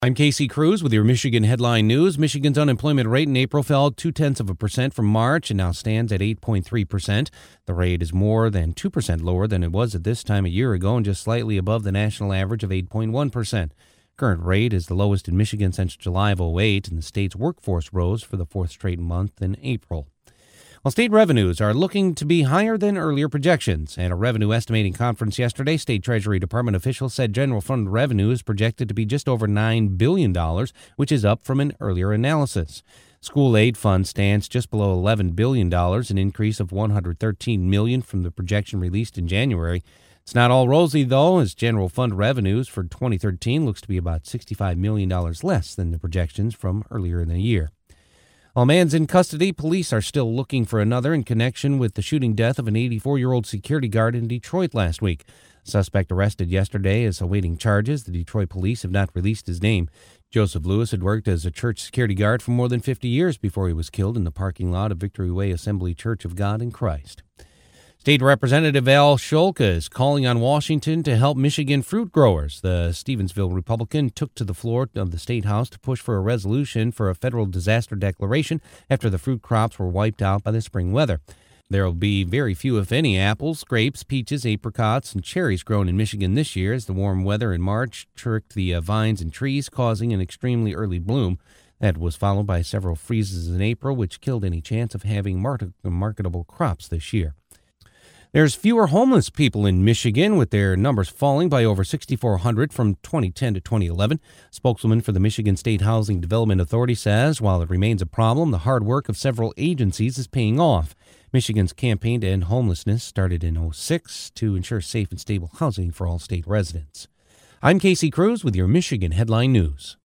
I'm Casey Cruz with your Michigan Headline News. Michigan's unemployment rate in April fell 0.2% from March and now stands at 8.3%. The rate is more than 2% lower than it was at this time a year ago and just slightly above the national average of 8.1%. Current rate is the lowest in Michigan since July of '08, and the state's workforce rose for the fourth straight month in April. While state revenues are looking to be higher than earlier projections. At a revenue estimating conference yesterday, State Treasury Department officials said general fund revenue is projected to be just over $9 billion, which is up from an earlier analysis. School aid fund stands just below $11 billion, an increase of $113 million from the projection released in January. It's not all rosy, though, as general fund revenues for 2013 looks to be about $65 million less than the projections from earlier in the year. While a man's in custody, police are still looking for another in connection with the shooting death of an 84-year-old security guard in Detroit last week. The suspect arrested yesterday is awaiting charges. The Detroit police have not released his name. Joseph Lewis had worked as a church security guard for more than 50 years before he was killed in the parking lot of Victory Way Assembly Church of God in Christ. State Representative Al Sholka is calling on Washington to help Michigan fruit growers. The Stevensville Republican took to the floor of the State House to push for a resolution for a federal disaster declaration after the fruit crops were wiped out by the spring weather. There will be very few, if any, apples, grapes, peaches, apricots, and cherries grown in Michigan this year as the warm weather in March tricked the vines and trees, causing an extremely early bloom. That was followed by several freezes in April, which killed any chance of having marketable crops this year. There's fewer homeless people in Michigan, with their numbers falling by over 6,400 from 2010 to 2011. Spokeswoman for the Michigan State Housing Development Authority says while it remains a problem, the hard work of several agencies is paying off. Michigan's campaign to end homelessness started in '06 to ensure safe and stable housing for all state residents. I'm Casey Cruz with your Michigan Headline News.